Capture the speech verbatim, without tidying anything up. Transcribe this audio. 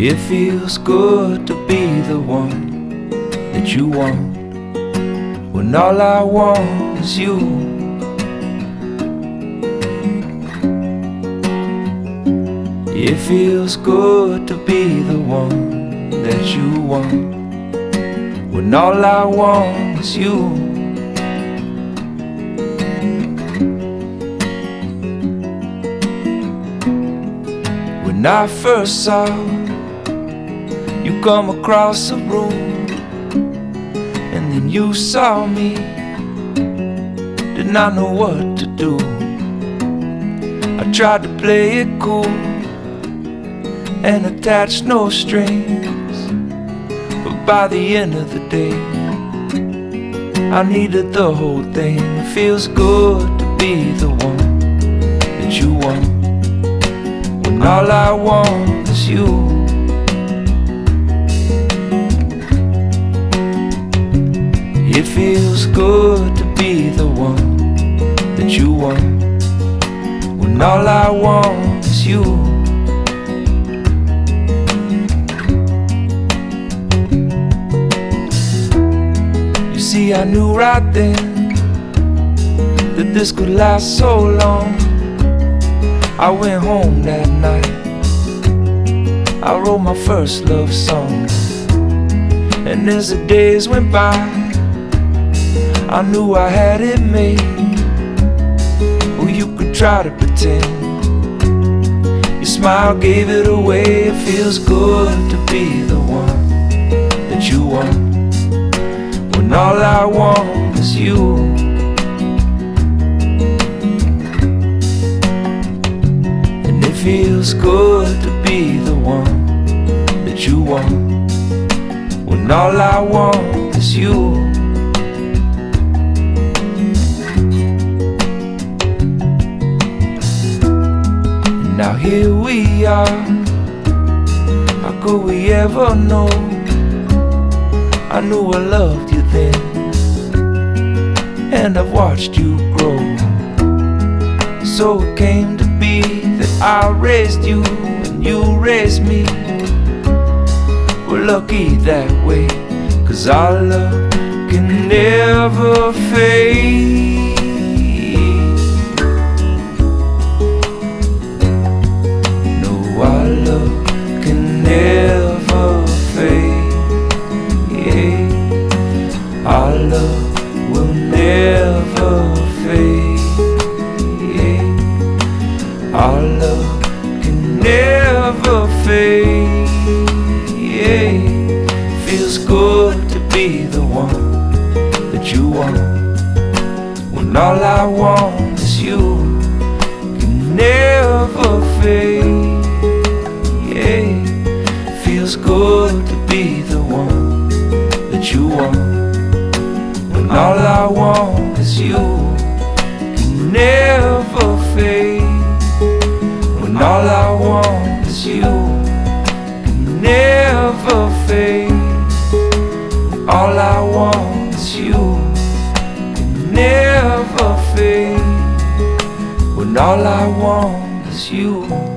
It feels good to be the one that you want, when all I want is you. It feels good to be the one that you want, when all I want is you. When I first saw you come across the room, and then you saw me, did not know what to do. I tried to play it cool and attach no strings, but by the end of the day I needed the whole thing. It feels good to be the one that you want, when all I want is you. It feels good to be the one that you want, when all I want is you. You see, I knew right then that this could last so long. I went home that night, I wrote my first love song, and as the days went by, I knew I had it made. Well, you could try to pretend, your smile gave it away. It feels good to be the one that you want, when all I want is you. And it feels good to be the one that you want, when all I want is you. Now here we are, how could we ever know? I knew I loved you then, and I've watched you grow. So it came to be that I raised you and you raised me. We're lucky that way, 'cause our love can never fade. Our love can never fade. Yeah. Our love will never fade. Yeah. Our love can never fade. Yeah. Feels good to be the one that you want, when all I want is you. Can never fade. Feels good to be the one that you want, when all I want is you. Can never fade, when all I want is you. Can never fade, when all I want is you. Can never fade, when all I want is you.